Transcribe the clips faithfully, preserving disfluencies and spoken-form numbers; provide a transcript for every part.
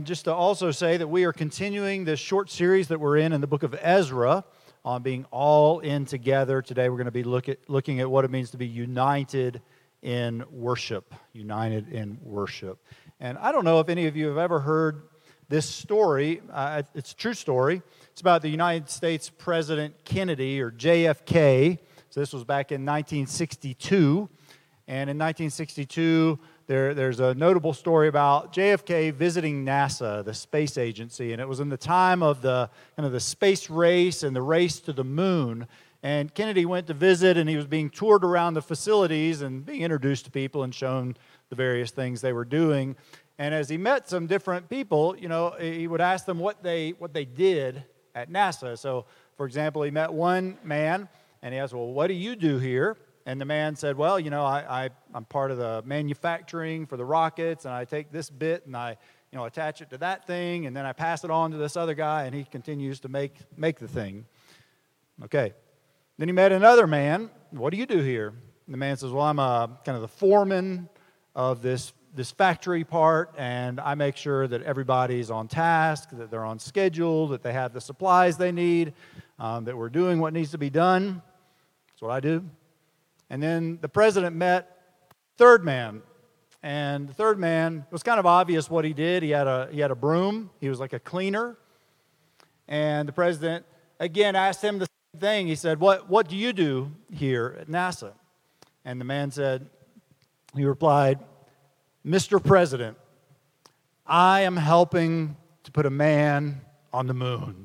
Just to also say that we are continuing this short series that we're in in the book of Ezra on being all in together. Today we're going to be look at, looking at what it means to be united in worship. United in worship. And I don't know if any of you have ever heard this story. Uh, it's a true story. It's about the United States President Kennedy, or J F K. So this was back in nineteen sixty-two. And in nineteen sixty-two, There, there's a notable story about J F K visiting NASA, the space agency, and it was in the time of the kind of the space race and the race to the moon. And Kennedy went to visit, and he was being toured around the facilities and being introduced to people and shown the various things they were doing. And as he met some different people, you know, he would ask them what they what they did at NASA. So, for example, he met one man, and he asked, "Well, what do you do here?" And the man said, well, you know, I, I, I'm part of the manufacturing for the rockets, and I take this bit and I, you know, attach it to that thing, and then I pass it on to this other guy, and he continues to make, make the thing. Okay. Then he met another man. What do you do here? And the man says, well, I'm a, kind of the foreman of this, this factory part, and I make sure that everybody's on task, that they're on schedule, that they have the supplies they need, um, that we're doing what needs to be done. That's what I do. And then the president met third man, and the third man, it was kind of obvious what he did. He had a he had a broom. He was like a cleaner. And the president again asked him the same thing. He said, "What what do you do here at NASA?" And the man said, he replied, "Mister President, I am helping to put a man on the moon."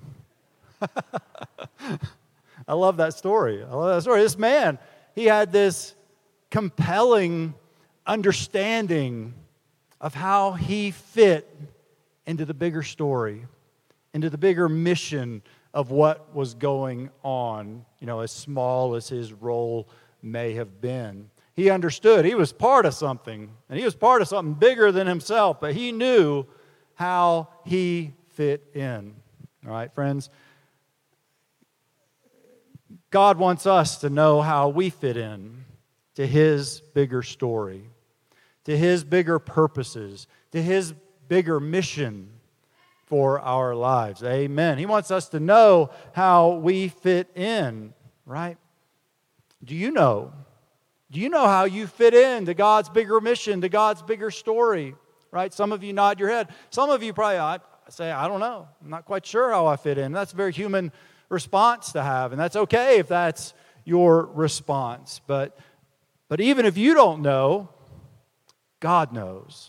I love that story. I love that story. This man, he had this compelling understanding of how he fit into the bigger story, into the bigger mission of what was going on, you know, as small as his role may have been. He understood he was part of something, and he was part of something bigger than himself, but he knew how he fit in. All right, friends? God wants us to know how we fit in to His bigger story, to His bigger purposes, to His bigger mission for our lives. Amen. He wants us to know how we fit in, right? Do you know? Do you know how you fit in to God's bigger mission, to God's bigger story, right? Some of you nod your head. Some of you probably I say, I don't know. I'm not quite sure how I fit in. That's a very human response to have, and that's okay if that's your response. But, but even if you don't know, God knows.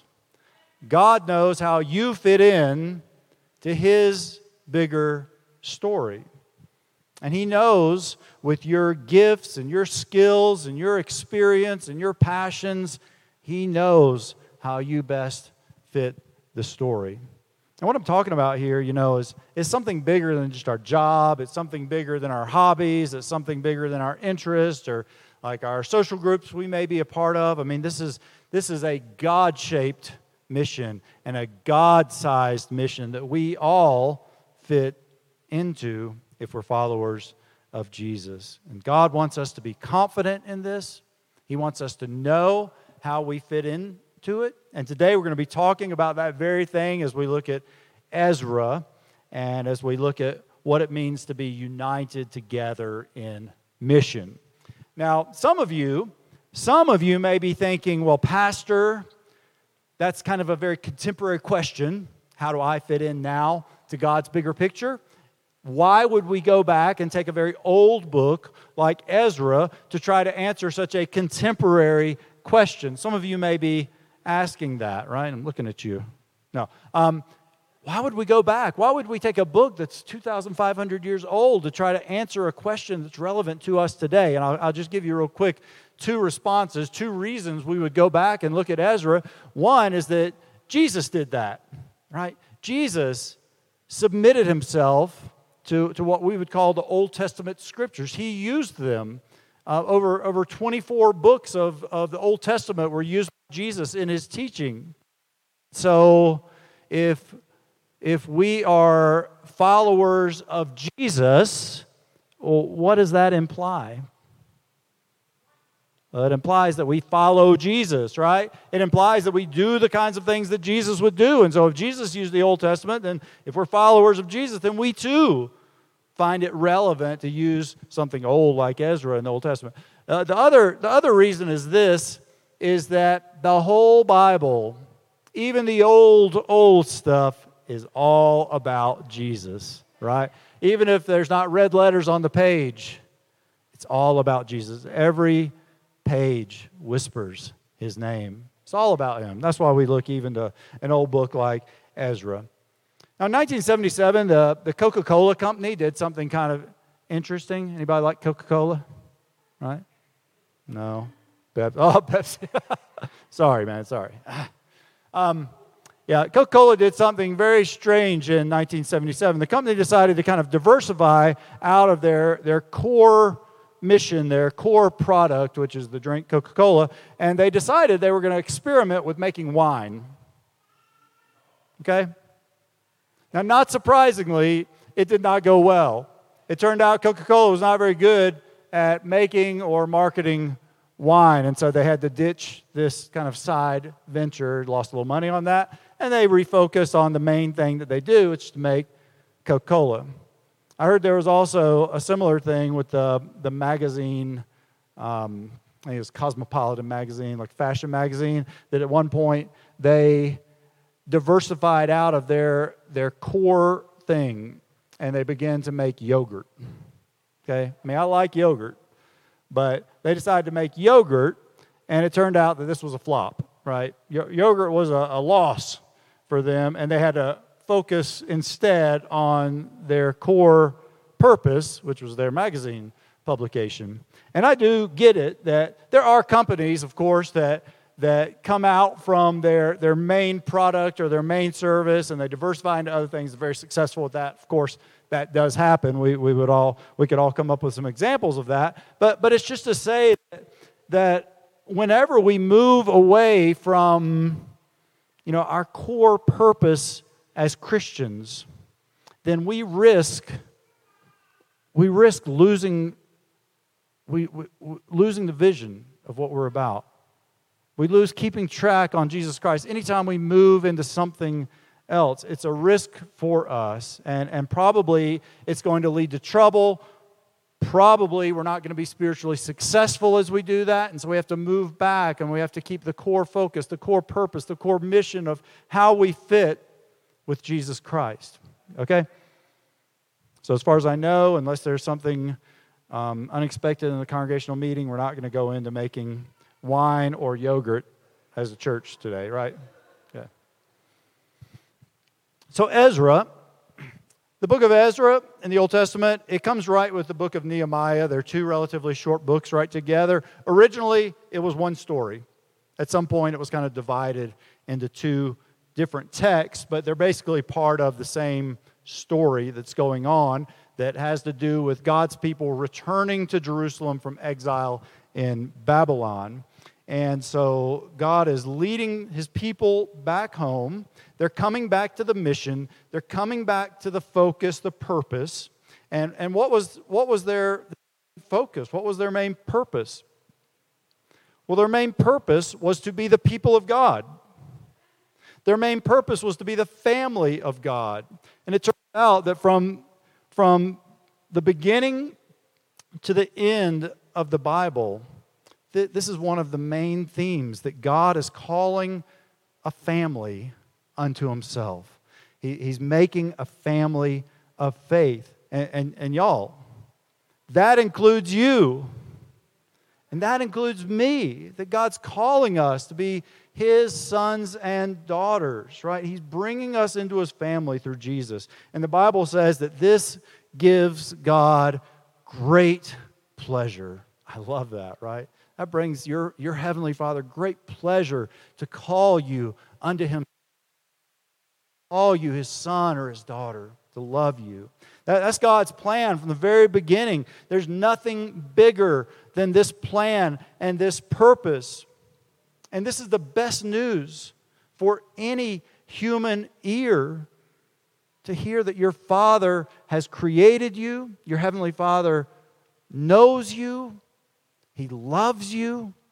God knows how you fit in to His bigger story. And He knows with your gifts and your skills and your experience and your passions, He knows how you best fit the story. And what I'm talking about here, you know, is, is something bigger than just our job. It's something bigger than our hobbies. It's something bigger than our interests or like our social groups we may be a part of. I mean, this is this is a God-shaped mission and a God-sized mission that we all fit into if we're followers of Jesus. And God wants us to be confident in this. He wants us to know how we fit in to it. And today we're going to be talking about that very thing as we look at Ezra and as we look at what it means to be united together in mission. Now, some of you, some of you may be thinking, well, Pastor, that's kind of a very contemporary question. How do I fit in now to God's bigger picture? Why would we go back and take a very old book like Ezra to try to answer such a contemporary question? Some of you may be asking that, right? I'm looking at you. No. Um, why would we go back? Why would we take a book that's two thousand five hundred years old to try to answer a question that's relevant to us today? And I'll, I'll just give you real quick two responses, two reasons we would go back and look at Ezra. One is that Jesus did that, right? Jesus submitted Himself to, to what we would call the Old Testament Scriptures. He used them. Uh, over, over twenty-four books of, of the Old Testament were used by Jesus in His teaching. So if, if we are followers of Jesus, well, what does that imply? Uh, it implies that we follow Jesus, right? It implies that we do the kinds of things that Jesus would do. And so if Jesus used the Old Testament, then if we're followers of Jesus, then we too find it relevant to use something old like Ezra in the Old Testament. Uh, the other, the other reason is this, is that the whole Bible, even the old, old stuff, is all about Jesus, right? Even if there's not red letters on the page, it's all about Jesus. Every page whispers his name. It's all about him. That's why we look even to an old book like Ezra. Now, in nineteen seventy-seven, the, the Coca-Cola company did something kind of interesting. Anybody like Coca-Cola? Right? No. Pepsi. Oh, Pepsi. Sorry, man. Sorry. Um, yeah, Coca-Cola did something very strange in nineteen seventy-seven. The company decided to kind of diversify out of their, their core mission, their core product, which is the drink Coca-Cola, and they decided they were going to experiment with making wine. Okay? Now, not surprisingly, it did not go well. It turned out Coca-Cola was not very good at making or marketing wine, and so they had to ditch this kind of side venture, lost a little money on that, and they refocused on the main thing that they do, which is to make Coca-Cola. I heard there was also a similar thing with the, the magazine, um, I think it was Cosmopolitan magazine, like fashion magazine, that at one point they diversified out of their, their core thing, and they began to make yogurt. Okay? I mean, I like yogurt, but they decided to make yogurt, and it turned out that this was a flop, right? Yo- yogurt was a, a loss for them, and they had to focus instead on their core purpose, which was their magazine publication. And I do get it that there are companies, of course, that that come out from their, their main product or their main service, and they diversify into other things. They're very successful with that. Of course, that does happen. We we would all we could all come up with some examples of that. But but it's just to say that, that whenever we move away from, you know, our core purpose as Christians, then we risk we risk losing we, we, we losing the vision of what we're about. We lose keeping track on Jesus Christ. Anytime we move into something else, it's a risk for us, and, and probably it's going to lead to trouble. Probably we're not going to be spiritually successful as we do that, and so we have to move back, and we have to keep the core focus, the core purpose, the core mission of how we fit with Jesus Christ. Okay? So as far as I know, unless there's something um, unexpected in the congregational meeting, we're not going to go into making wine or yogurt as a church today, right? Yeah. So Ezra, the book of Ezra in the Old Testament, it comes right with the book of Nehemiah. They're two relatively short books right together. Originally, it was one story. At some point, it was kind of divided into two different texts, but they're basically part of the same story that's going on that has to do with God's people returning to Jerusalem from exile in Babylon. And so God is leading his people back home. They're coming back to the mission. They're coming back to the focus, the purpose. And, and what was, what was their focus? What was their main purpose? Well, their main purpose was to be the people of God. Their main purpose was to be the family of God. And it turned out that from, from the beginning to the end of the Bible, th- this is one of the main themes, that God is calling a family unto himself. He, he's making a family of faith. And, and, and y'all, that includes you. And that includes me, that God's calling us to be his sons and daughters, right? He's bringing us into his family through Jesus. And the Bible says that this gives God great pleasure. I love that, right? That brings your, your heavenly Father great pleasure to call you unto him, call you his son or his daughter, to love you. That, that's God's plan from the very beginning. There's nothing bigger than this plan and this purpose. And this is the best news for any human ear, to hear that your Father has created you, your heavenly Father knows you, he loves you,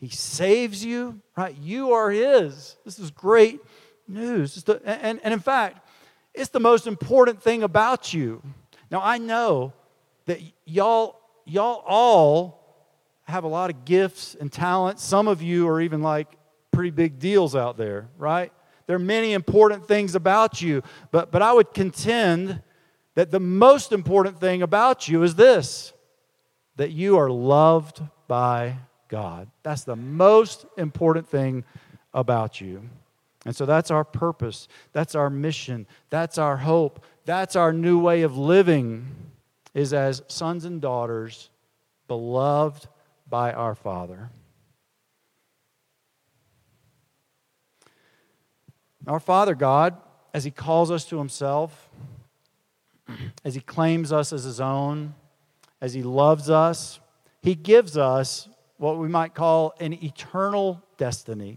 He saves you, right? You are His. This is great news. It's the, and, and in fact, it's the most important thing about you. Now, I know that y'all, y'all all have a lot of gifts and talents. Some of you are even like pretty big deals out there, right? There are many important things about you, but, but I would contend that the most important thing about you is this, that you are loved by God. That's the most important thing about you. And so that's our purpose. That's our mission. That's our hope. That's our new way of living, is as sons and daughters beloved by our Father. Our Father God, as He calls us to Himself, as He claims us as His own, as He loves us, He gives us what we might call an eternal destiny.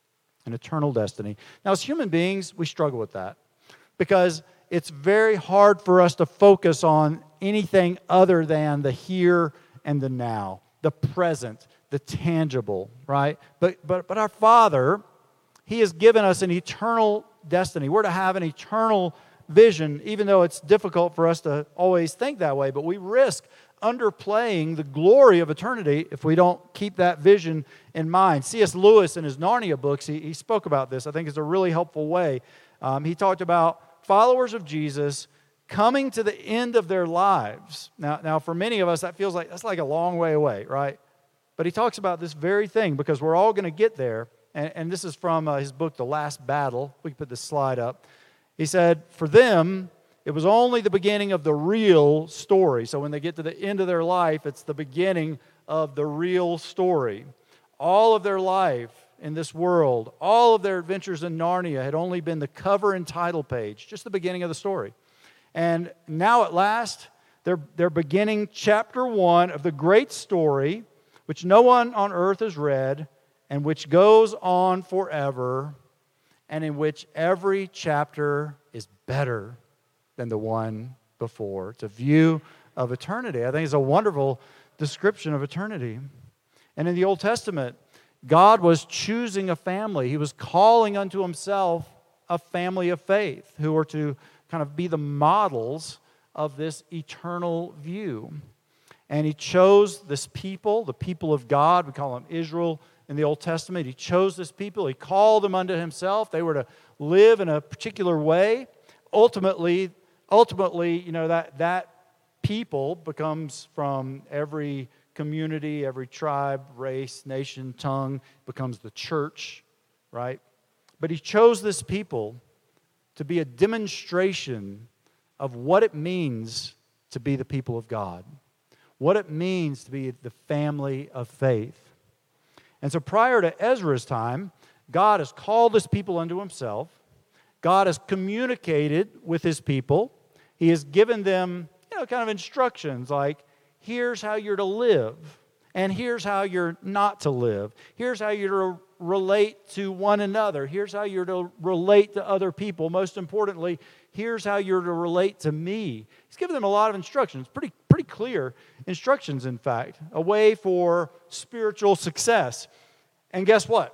An eternal destiny. Now, as human beings, we struggle with that because it's very hard for us to focus on anything other than the here and the now, the present, the tangible, right? But but but our Father, He has given us an eternal destiny. We're to have an eternal vision, even though it's difficult for us to always think that way, but we risk underplaying the glory of eternity if we don't keep that vision in mind. C S Lewis, in his Narnia books, he, he spoke about this. I think it's a really helpful way. Um, he talked about followers of Jesus coming to the end of their lives. Now, now, for many of us, that feels like that's like a long way away, right? But he talks about this very thing because we're all going to get there. And, and this is from uh, his book, The Last Battle. We can put this slide up. He said, for them, it was only the beginning of the real story. So when they get to the end of their life, it's the beginning of the real story. All of their life in this world, all of their adventures in Narnia had only been the cover and title page, just the beginning of the story. And now at last, they're, they're beginning chapter one of the great story, which no one on earth has read, and which goes on forever, and in which every chapter is better than the one before. It's a view of eternity. I think it's a wonderful description of eternity. And in the Old Testament, God was choosing a family. He was calling unto Himself a family of faith who were to kind of be the models of this eternal view. And He chose this people, the people of God. We call them Israel in the Old Testament. He chose this people. He called them unto Himself. They were to live in a particular way. Ultimately, ultimately, you know, that, that people becomes from every community, every tribe, race, nation, tongue, becomes the church, right? But He chose this people to be a demonstration of what it means to be the people of God, what it means to be the family of faith. And so prior to Ezra's time, God has called His people unto Himself. God has communicated with His people. He has given them, you know, kind of instructions like, here's how you're to live, and here's how you're not to live. Here's how you're to relate to one another. Here's how you're to relate to other people. Most importantly, here's how you're to relate to me. He's given them a lot of instructions, pretty, pretty clear instructions, in fact, a way for spiritual success. And guess what?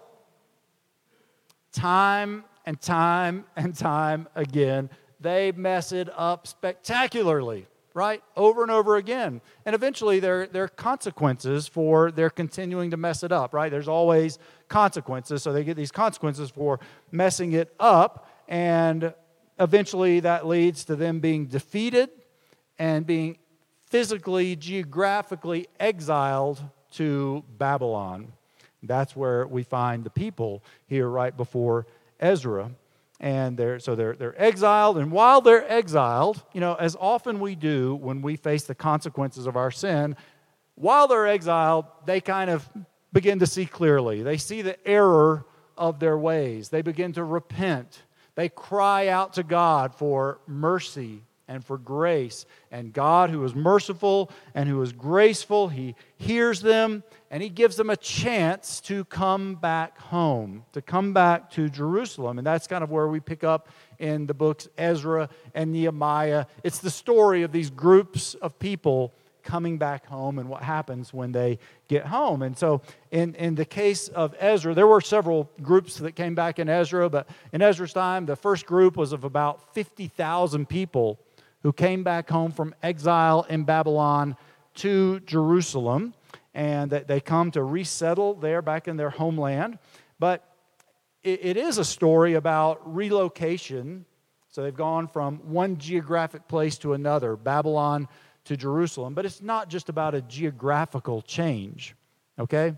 Time and time and time again, they mess it up spectacularly, right? Over and over again. And eventually there, there are consequences for their continuing to mess it up, right? There's always consequences. So they get these consequences for messing it up. And eventually that leads to them being defeated and being physically, geographically exiled to Babylon. That's where we find the people here right before Ezra. And they're, so they're, they're exiled, and while they're exiled, you know, as often we do when we face the consequences of our sin, while they're exiled, they kind of begin to see clearly. They see the error of their ways. They begin to repent. They cry out to God for mercy and for grace. And God, who is merciful and who is graceful, He hears them, and He gives them a chance to come back home, to come back to Jerusalem. And that's kind of where we pick up in the books Ezra and Nehemiah. It's the story of these groups of people coming back home and what happens when they get home. And so in, in the case of Ezra, there were several groups that came back in Ezra, but in Ezra's time, the first group was of about fifty thousand people who came back home from exile in Babylon to Jerusalem, and that they come to resettle there back in their homeland. But it, it is a story about relocation. So they've gone from one geographic place to another, Babylon to Jerusalem. But it's not just about a geographical change, okay?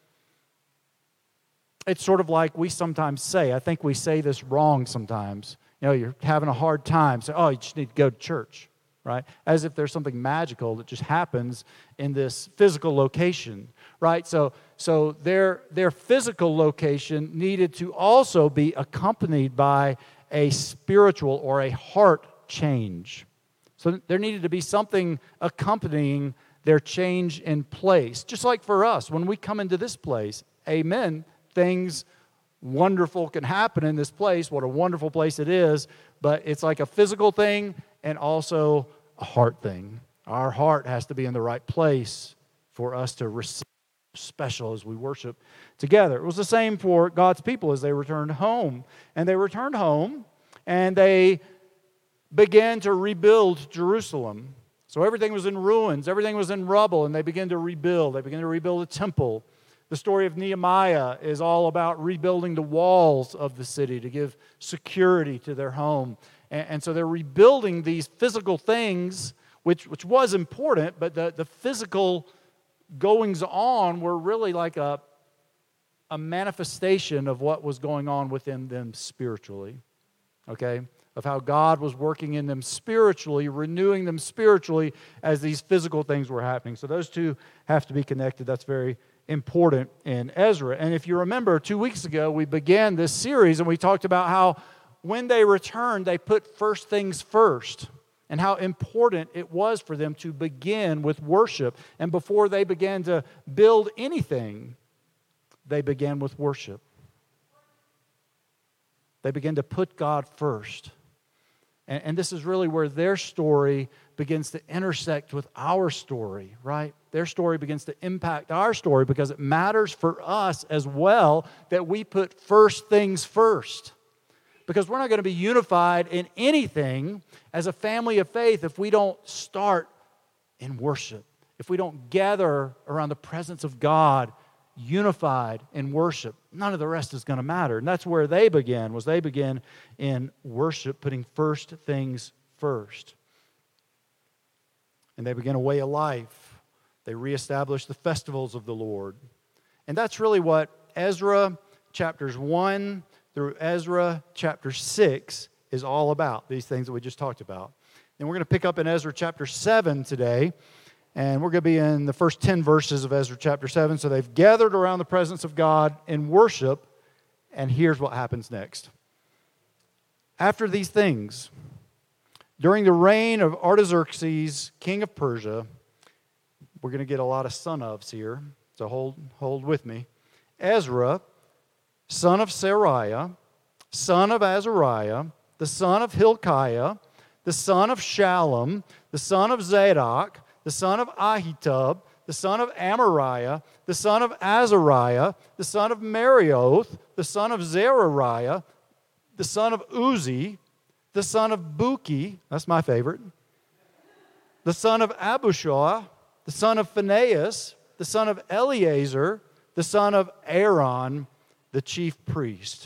It's sort of like we sometimes say, I think we say this wrong sometimes. You know, you're having a hard time, so, oh, you just need to go to church, right? As if there's something magical that just happens in this physical location, right? So so their, their physical location needed to also be accompanied by a spiritual or a heart change. So there needed to be something accompanying their change in place. Just like for us, when we come into this place, amen, things wonderful can happen in this place. What a wonderful place it is. But it's like a physical thing and also a heart thing. Our heart has to be in the right place for us to receive special as we worship together. It was the same for God's people as they returned home. And they returned home and they began to rebuild Jerusalem. So everything was in ruins, everything was in rubble, and they began to rebuild. They began to rebuild a temple. The story of Nehemiah is all about rebuilding the walls of the city to give security to their home. And, and so they're rebuilding these physical things, which, which was important, but the, the physical goings on were really like a, a manifestation of what was going on within them spiritually, okay? Of how God was working in them spiritually, renewing them spiritually as these physical things were happening. So those two have to be connected. That's very important in Ezra. And if you remember, two weeks ago, we began this series and we talked about how when they returned, they put first things first, and how important it was for them to begin with worship. And before they began to build anything, they began with worship. They began to put God first. And, and this is really where their story begins to intersect with our story, right? Their story begins to impact our story because it matters for us as well that we put first things first. Because we're not going to be unified in anything as a family of faith if we don't start in worship. If we don't gather around the presence of God, unified in worship, none of the rest is going to matter. And that's where they began, was they began in worship, putting first things first. And they began a way of life. They reestablished the festivals of the Lord. And that's really what Ezra chapters one through Ezra chapter six is all about, these things that we just talked about. And we're going to pick up in Ezra chapter seven today, and we're going to be in the first ten verses of Ezra chapter seven. So they've gathered around the presence of God in worship, and here's what happens next. After these things, during the reign of Artaxerxes, king of Persia, we're going to get a lot of son ofs here, so hold, hold with me. Ezra, son of Seraiah, son of Azariah, the son of Hilkiah, the son of Shallum, the son of Zadok, the son of Ahitub, the son of Amariah, the son of Azariah, the son of Marioth, the son of Zerariah, the son of Uzi, the son of Buki, that's my favorite, the son of Abushah, the son of Phinehas, the son of Eleazar, the son of Aaron, the chief priest.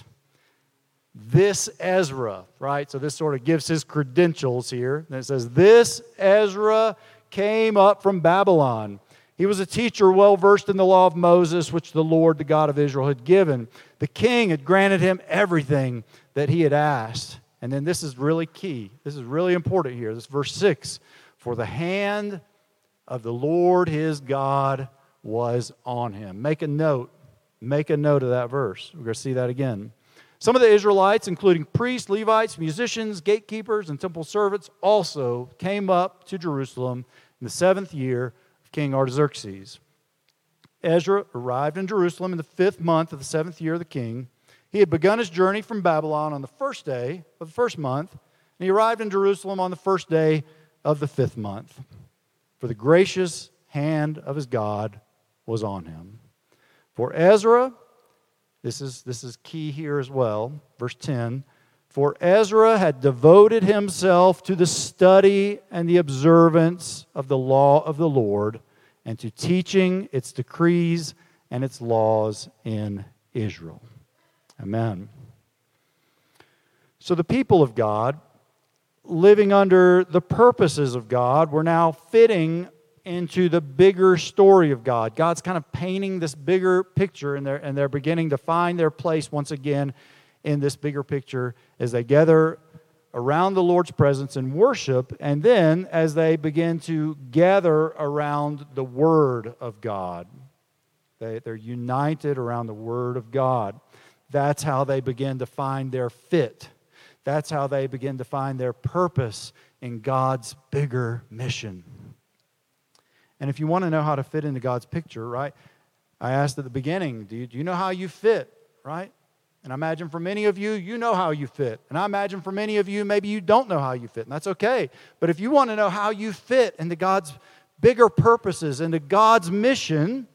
This Ezra, right? So this sort of gives his credentials here. And it says, this Ezra came up from Babylon. He was a teacher well versed in the law of Moses, which the Lord, the God of Israel, had given. The king had granted him everything that he had asked. And then this is really key. This is really important here. This is verse six. For the hand of the Lord his God was on him. Make a note. Make a note of that verse. We're going to see that again. Some of the Israelites, including priests, Levites, musicians, gatekeepers, and temple servants, also came up to Jerusalem in the seventh year of King Artaxerxes. Ezra arrived in Jerusalem in the fifth month of the seventh year of the king. He had begun his journey from Babylon on the first day of the first month, and he arrived in Jerusalem on the first day of the fifth month. For for the gracious hand of his God was on him. For Ezra, this is, this is key here as well, verse ten, for Ezra had devoted himself to the study and the observance of the law of the Lord, and to teaching its decrees and its laws in Israel. Amen. So the people of God, living under the purposes of God, were now fitting into the bigger story of God. God's kind of painting this bigger picture, and they're, and they're beginning to find their place once again in this bigger picture as they gather around the Lord's presence in worship, and then as they begin to gather around the Word of God. They, they're united around the Word of God. That's how they begin to find their fit. That's how they begin to find their purpose in God's bigger mission. And if you want to know how to fit into God's picture, right, I asked at the beginning, do you, do you know how you fit, right? And I imagine for many of you, you know how you fit. And I imagine for many of you, maybe you don't know how you fit, and that's okay. But if you want to know how you fit into God's bigger purposes, into God's mission,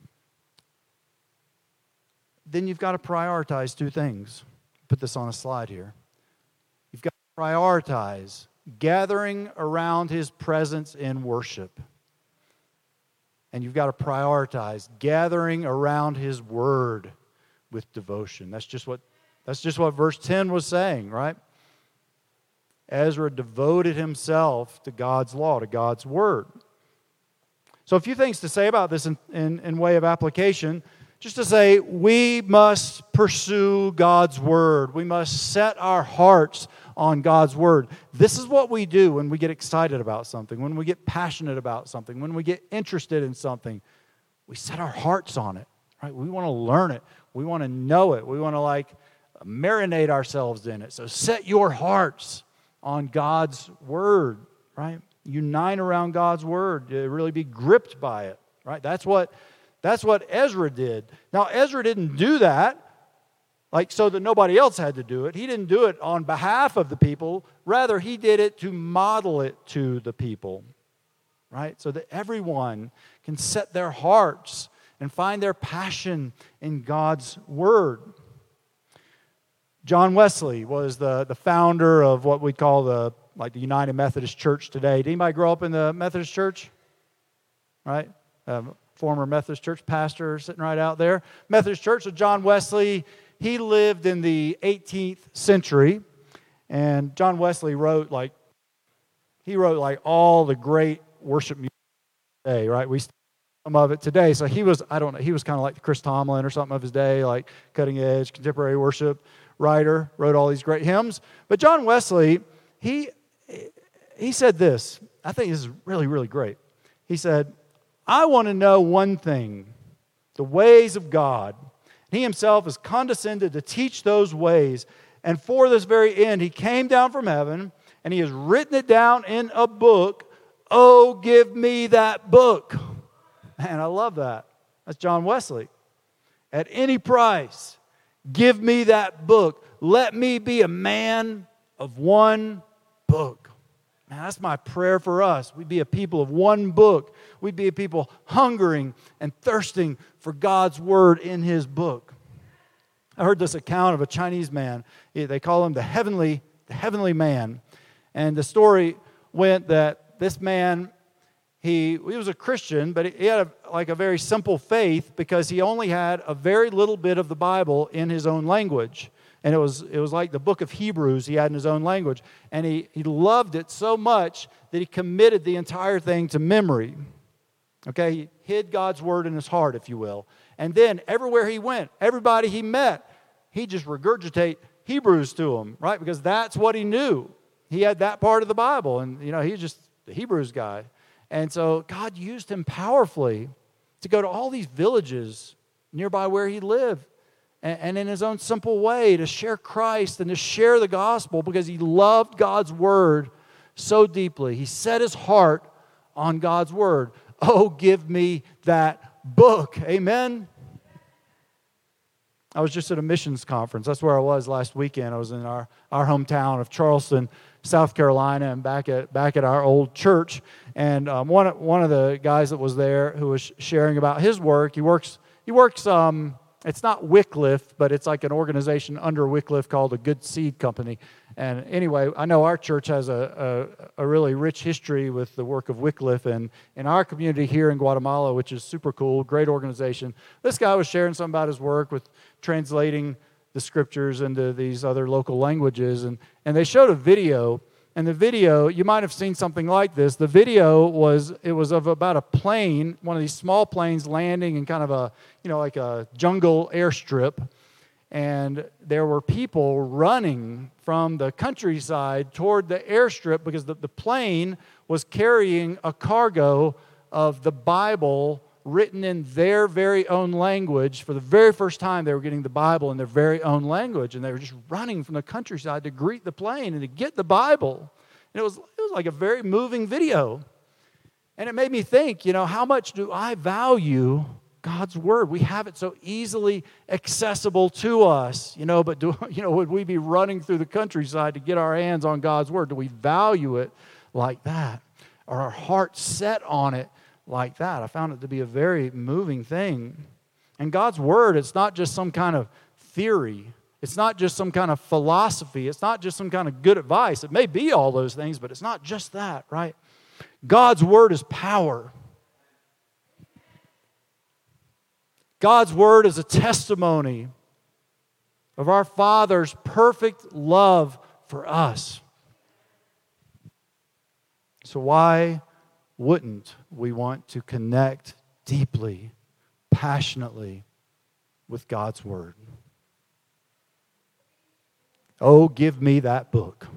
then you've got to prioritize two things. Put this on a slide here. You've got to prioritize gathering around His presence in worship. And you've got to prioritize gathering around His Word with devotion. That's just what that's just what verse ten was saying, right? Ezra devoted himself to God's law, to God's Word. So a few things to say about this in, in, in way of application. Just to say, we must pursue God's Word. We must set our hearts on God's Word. This is what we do when we get excited about something, when we get passionate about something, when we get interested in something. We set our hearts on it, right? We want to learn it. We want to know it. We want to like marinate ourselves in it. So set your hearts on God's Word, right? Unite around God's Word. To really be gripped by it, right? That's what That's what Ezra did. Now, Ezra didn't do that like so that nobody else had to do it. He didn't do it on behalf of the people. Rather, he did it to model it to the people, right? So that everyone can set their hearts and find their passion in God's Word. John Wesley was the, the founder of what we call the like the United Methodist Church today. Did anybody grow up in the Methodist Church? Right? Um, former Methodist Church pastor sitting right out there. Methodist Church of John Wesley, he lived in the eighteenth century, and John Wesley wrote like, he wrote like all the great worship music today, right? We still have some of it today. So he was, I don't know, he was kind of like Chris Tomlin or something of his day, like cutting edge contemporary worship writer, wrote all these great hymns. But John Wesley, he he said this, I think this is really, really great. He said, I want to know one thing, the ways of God. He himself has condescended to teach those ways. And for this very end, he came down from heaven and he has written it down in a book. Oh, give me that book. Man, I love that. That's John Wesley. At any price, give me that book. Let me be a man of one book. Man, that's my prayer for us. We'd be a people of one book. We'd be a people hungering and thirsting for God's Word in His book. I heard this account of a Chinese man. They call him the heavenly, the heavenly man. And the story went that this man, he, he was a Christian, but he had a, like a very simple faith because he only had a very little bit of the Bible in his own language. And it was it was like the book of Hebrews he had in his own language. And he, he loved it so much that he committed the entire thing to memory. Okay, he hid God's Word in his heart, if you will. And then everywhere he went, everybody he met, he just regurgitate Hebrews to them, right? Because that's what he knew. He had that part of the Bible. And, you know, he's just the Hebrews guy. And so God used him powerfully to go to all these villages nearby where he lived. And in his own simple way to share Christ and to share the gospel because he loved God's Word so deeply. He set his heart on God's Word. Oh, give me that book. Amen? I was just at a missions conference. That's where I was last weekend. I was in our, our hometown of Charleston South Carolina and back at back at our old church. And um, one one of the guys that was there who was sharing about his work, he works he works. Um, it's not Wycliffe, but it's like an organization under Wycliffe called a Good Seed Company. And anyway, I know our church has a, a, a really rich history with the work of Wycliffe, and in our community here in Guatemala, which is super cool, great organization. This guy was sharing something about his work with translating the scriptures into these other local languages, and, and they showed a video. And the video, you might have seen something like this. The video was, it was of about a plane, one of these small planes landing in kind of a, you know, like a jungle airstrip. And there were people running from the countryside toward the airstrip because the, the plane was carrying a cargo of the Bible written in their very own language. For the very first time, they were getting the Bible in their very own language, and they were just running from the countryside to greet the plane and to get the Bible. And it was, it was like a very moving video. And it made me think, you know, how much do I value God's Word? We have it so easily accessible to us, you know, but do, you know, would we be running through the countryside to get our hands on God's Word? Do we value it like that? Are our hearts set on it like that? I found it to be a very moving thing. And God's Word, it's not just some kind of theory. It's not just some kind of philosophy. It's not just some kind of good advice. It may be all those things, but it's not just that, right? God's Word is power. God's Word is a testimony of our Father's perfect love for us. So why wouldn't we want to connect deeply, passionately with God's Word? Oh, give me that book.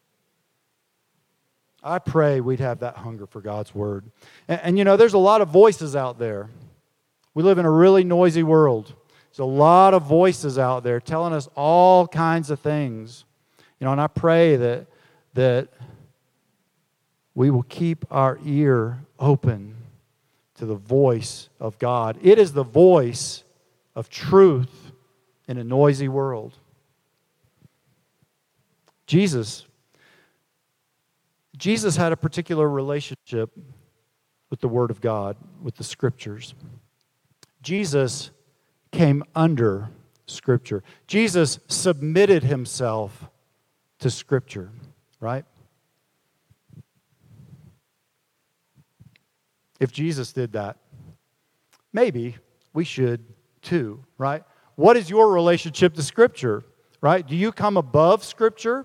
I pray we'd have that hunger for God's Word. And, and you know, there's a lot of voices out there. We live in a really noisy world. There's a lot of voices out there telling us all kinds of things. You know, and I pray that that we will keep our ear open to the voice of God. It is the voice of truth in a noisy world. Jesus, Jesus had a particular relationship with the Word of God, with the Scriptures. Jesus came under Scripture. Jesus submitted Himself to Scripture, right? If Jesus did that, maybe we should too, right? What is your relationship to Scripture, right? Do you come above Scripture,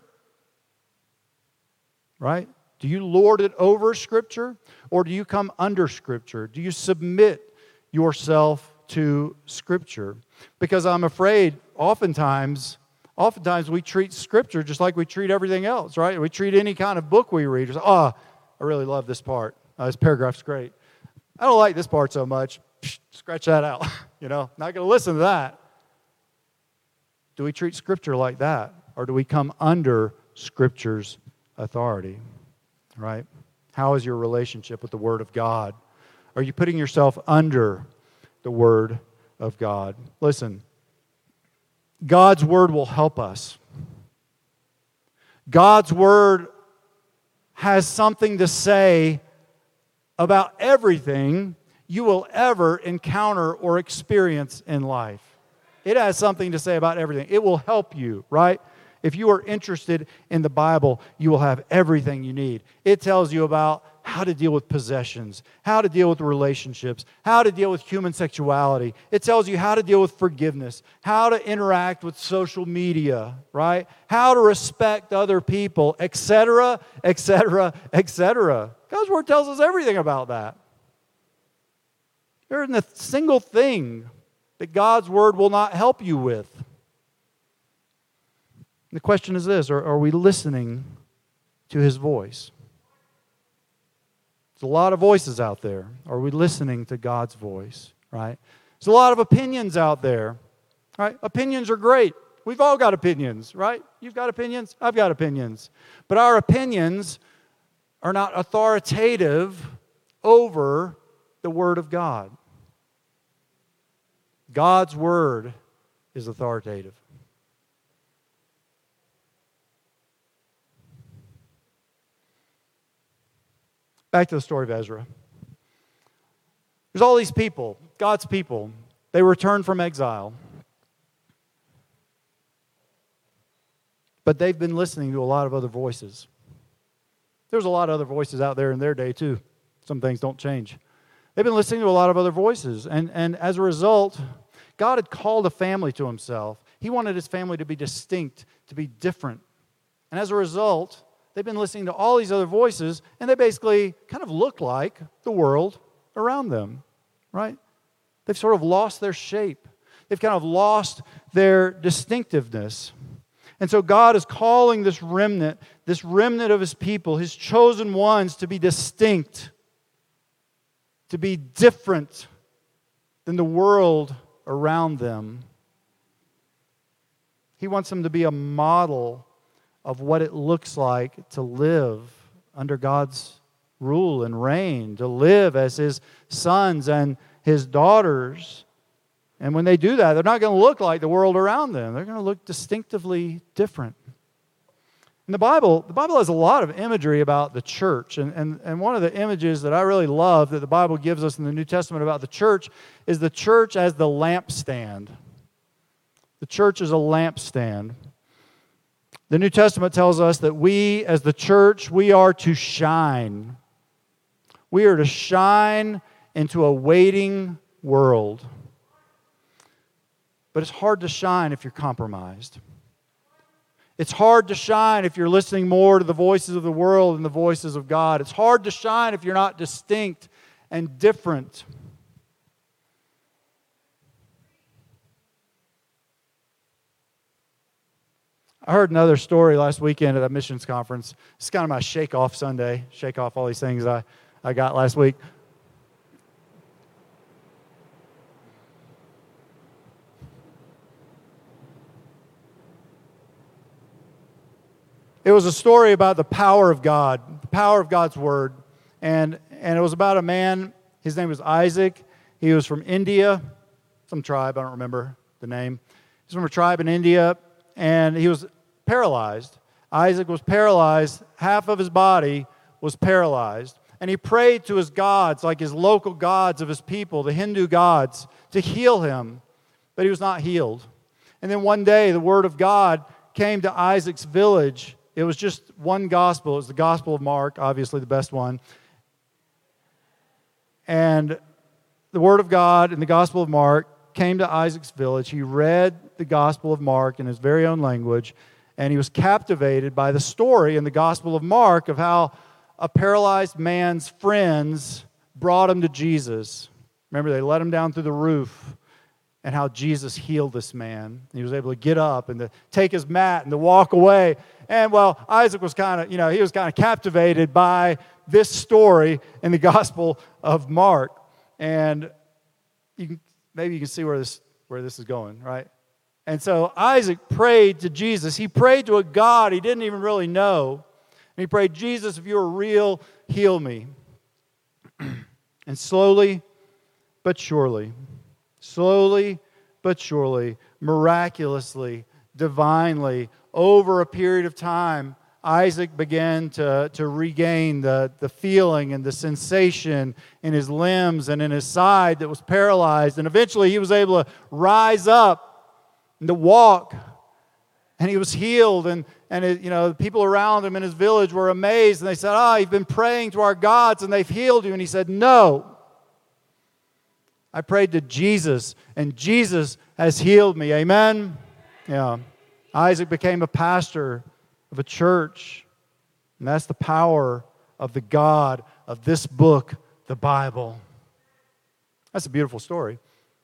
right? Do you lord it over Scripture, or do you come under Scripture? Do you submit yourself to Scripture? Because I'm afraid oftentimes, oftentimes we treat Scripture just like we treat everything else, right? We treat any kind of book we read. It's like, oh, I really love this part. Uh, this paragraph's great. I don't like this part so much. Psh, scratch that out. You know, not going to listen to that. Do we treat Scripture like that? Or do we come under Scripture's authority? Right? How is your relationship with the Word of God? Are you putting yourself under the Word of God? Listen, God's Word will help us. God's Word has something to say about everything you will ever encounter or experience in life. It has something to say about everything. It will help you, right? If you are interested in the Bible, you will have everything you need. It tells you about how to deal with possessions, how to deal with relationships, how to deal with human sexuality. It tells you how to deal with forgiveness, how to interact with social media, right? How to respect other people, et cetera, et cetera, et cetera. God's Word tells us everything about that. There isn't a single thing that God's Word will not help you with. The question is this, are, are we listening to His voice? There's a lot of voices out there. Are we listening to God's voice, right? There's a lot of opinions out there, right? Opinions are great. We've all got opinions, right? You've got opinions, I've got opinions. But our opinions are not authoritative over the Word of God. God's Word is authoritative. Back to the story of Ezra. There's all these people, God's people. They returned from exile. But they've been listening to a lot of other voices. There's a lot of other voices out there in their day too. Some things don't change. They've been listening to a lot of other voices. And, and as a result, God had called a family to himself. He wanted his family to be distinct, to be different. And as a result, they've been listening to all these other voices, and they basically kind of look like the world around them, right? They've sort of lost their shape. They've kind of lost their distinctiveness. And so God is calling this remnant, this remnant of his people, his chosen ones, to be distinct, to be different than the world around them. He wants them to be a model of what it looks like to live under God's rule and reign, to live as his sons and his daughters. And when they do that, they're not going to look like the world around them. They're going to look distinctively different. In the Bible, the Bible has a lot of imagery about the church. And, and, and one of the images that I really love that the Bible gives us in the New Testament about the church is the church as the lampstand. The church is a lampstand. The New Testament tells us that we, as the church, we are to shine. We are to shine into a waiting world. But it's hard to shine if you're compromised. It's hard to shine if you're listening more to the voices of the world than the voices of God. It's hard to shine if you're not distinct and different. I heard another story last weekend at a missions conference. It's kind of my shake-off Sunday. Shake off all these things I, I got last week. It was a story about the power of God, the power of God's Word. And, and it was about a man, his name was Isaac. He was from India, some tribe, I don't remember the name. He's from a tribe in India, and he was paralyzed. Isaac was paralyzed. Half of his body was paralyzed. And he prayed to his gods, like his local gods of his people, the Hindu gods, to heal him. But he was not healed. And then one day, the Word of God came to Isaac's village. It was just one gospel. It was the Gospel of Mark, obviously the best one. And the Word of God in the Gospel of Mark came to Isaac's village. He read the Gospel of Mark in his very own language, and he was captivated by the story in the Gospel of Mark of how a paralyzed man's friends brought him to Jesus. Remember, they let him down through the roof, and how Jesus healed this man. He was able to get up and to take his mat and to walk away. And, well, Isaac was kind of, you know, he was kind of captivated by this story in the Gospel of Mark. And you can, maybe you can see where this where this is going, right? And so Isaac prayed to Jesus. He prayed to a God he didn't even really know. And he prayed, Jesus, if you are real, heal me. And slowly but surely, slowly but surely, miraculously, divinely, over a period of time, Isaac began to, to regain the, the feeling and the sensation in his limbs and in his side that was paralyzed. And eventually he was able to rise up and to walk. And he was healed. And, and it, you know, the people around him in his village were amazed. And they said, ah, oh, you've been praying to our gods and they've healed you. And he said, no. I prayed to Jesus and Jesus has healed me. Amen? Yeah. Isaac became a pastor of a church. And that's the power of the God of this book, the Bible. That's a beautiful story.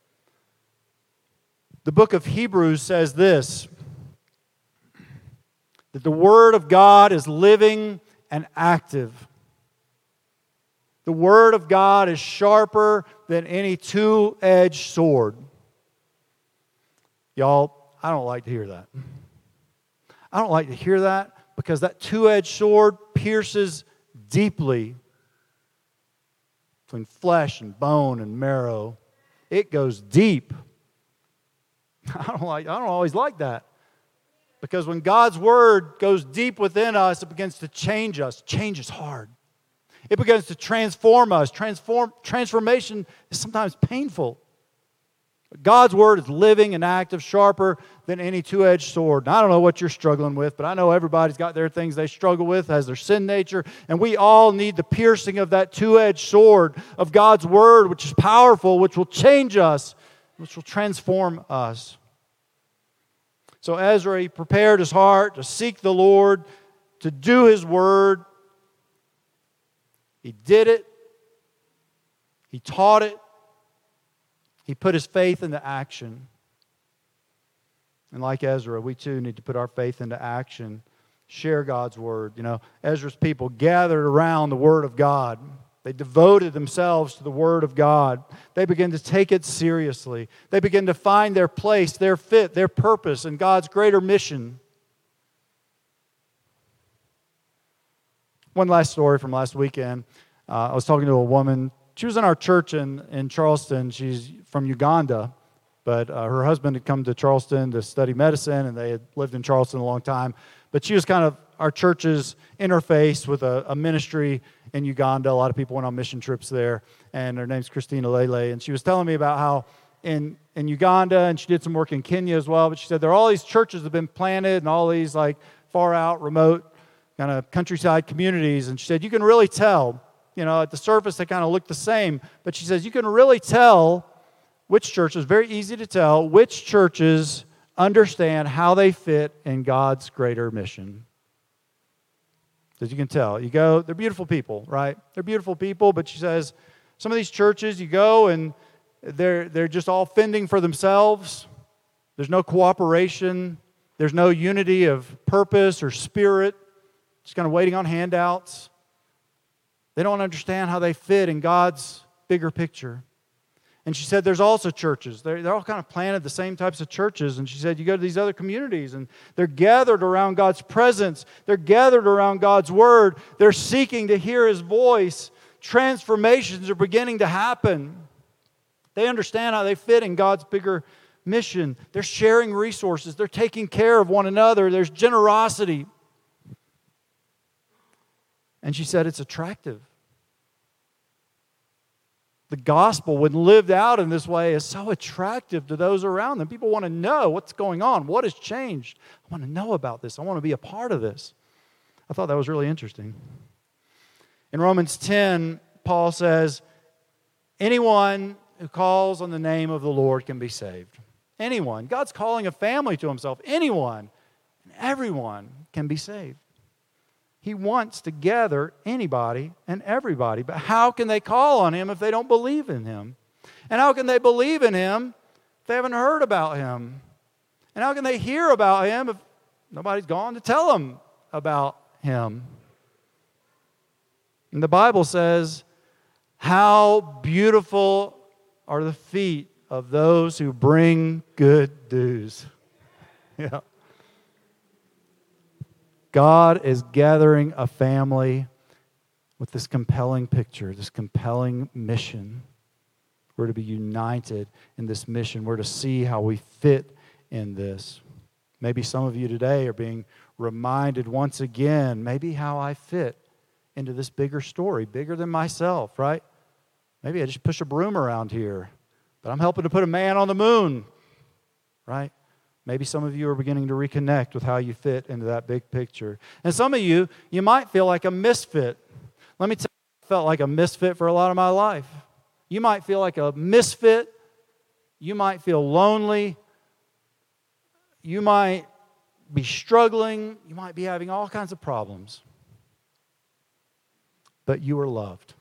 The book of Hebrews says this, that the Word of God is living and active. The Word of God is sharper than any two-edged sword. Y'all, I don't like to hear that. I don't like to hear that because that two-edged sword pierces deeply between flesh and bone and marrow. It goes deep. I don't like. I don't always like that. Because when God's Word goes deep within us, it begins to change us. Change is hard. It begins to transform us. Transform, transformation is sometimes painful. God's Word is living and active, sharper than any two-edged sword. And I don't know what you're struggling with, but I know everybody's got their things they struggle with as their sin nature, and we all need the piercing of that two-edged sword of God's Word, which is powerful, which will change us, which will transform us. So Ezra, he prepared his heart to seek the Lord, to do His Word. He did it. He taught it. He put his faith into action. And like Ezra, we too need to put our faith into action. Share God's Word. You know, Ezra's people gathered around the Word of God. They devoted themselves to the Word of God. They began to take it seriously. They began to find their place, their fit, their purpose in God's greater mission. One last story from last weekend. Uh, I was talking to a woman. She was in our church in, in Charleston. She's from Uganda, but uh, her husband had come to Charleston to study medicine, and they had lived in Charleston a long time. But she was kind of our church's interface with a, a ministry in Uganda. A lot of people went on mission trips there, and her name's Christina Lele. And she was telling me about how in, in Uganda, and she did some work in Kenya as well, but she said there are all these churches that have been planted and all these like far out, remote, kind of countryside communities. And she said you can really tell. You know, at the surface, they kind of look the same. But she says you can really tell which churches, very easy to tell, which churches understand how they fit in God's greater mission. As you can tell, you go, they're beautiful people, right? They're beautiful people, but she says some of these churches, you go and they're, they're just all fending for themselves. There's no cooperation. There's no unity of purpose or spirit. Just kind of waiting on handouts. They don't understand how they fit in God's bigger picture. And she said there's also churches. They're, they're all kind of planted the same types of churches. And she said you go to these other communities and they're gathered around God's presence. They're gathered around God's Word. They're seeking to hear His voice. Transformations are beginning to happen. They understand how they fit in God's bigger mission. They're sharing resources. They're taking care of one another. There's generosity. And she said it's attractive. The gospel, when lived out in this way, is so attractive to those around them. People want to know what's going on, what has changed. I want to know about this. I want to be a part of this. I thought that was really interesting. In Romans ten, Paul says, anyone who calls on the name of the Lord can be saved. Anyone. God's calling a family to Himself. Anyone and everyone can be saved. He wants to gather anybody and everybody. But how can they call on Him if they don't believe in Him? And how can they believe in Him if they haven't heard about Him? And how can they hear about Him if nobody's gone to tell them about Him? And the Bible says, how beautiful are the feet of those who bring good news. Yeah. God is gathering a family with this compelling picture, this compelling mission. We're to be united in this mission. We're to see how we fit in this. Maybe some of you today are being reminded once again, maybe how I fit into this bigger story, bigger than myself, right? Maybe I just push a broom around here, but I'm helping to put a man on the moon, right? Maybe some of you are beginning to reconnect with how you fit into that big picture. And some of you, you might feel like a misfit. Let me tell you, I felt like a misfit for a lot of my life. You might feel like a misfit. You might feel lonely. You might be struggling. You might be having all kinds of problems. But you are loved.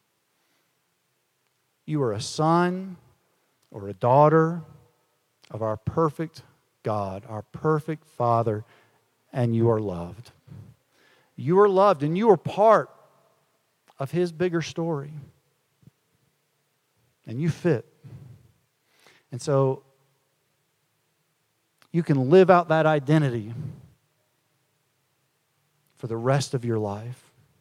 You are a son or a daughter of our perfect God, our perfect Father, and you are loved. You are loved, and you are part of His bigger story. And you fit. And so, you can live out that identity for the rest of your life.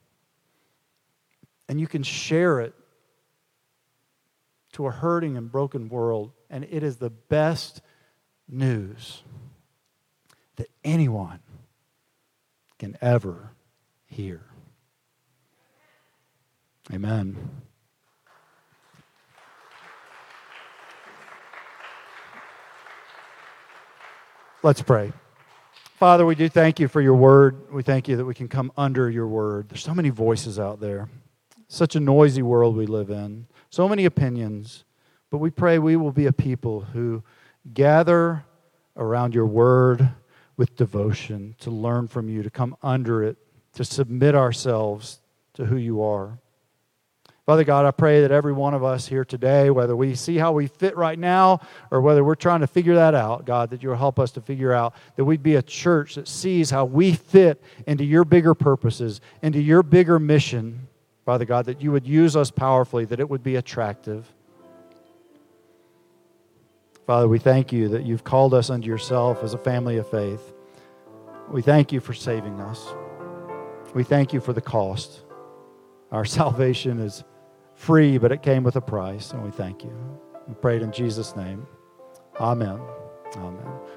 And you can share it to a hurting and broken world. And it is the best news that anyone can ever hear. Amen. Let's pray. Father, we do thank you for your word. We thank you that we can come under your word. There's so many voices out there. Such a noisy world we live in. So many opinions. But we pray we will be a people who gather around your word with devotion, to learn from you, to come under it, to submit ourselves to who you are. Father God, I pray that every one of us here today, whether we see how we fit right now or whether we're trying to figure that out, God, that you'll help us to figure out that we'd be a church that sees how we fit into your bigger purposes, into your bigger mission, Father God, that you would use us powerfully, that it would be attractive. Father, we thank you that you've called us unto yourself as a family of faith. We thank you for saving us. We thank you for the cost. Our salvation is free, but it came with a price, and we thank you. We pray it in Jesus' name. Amen. Amen.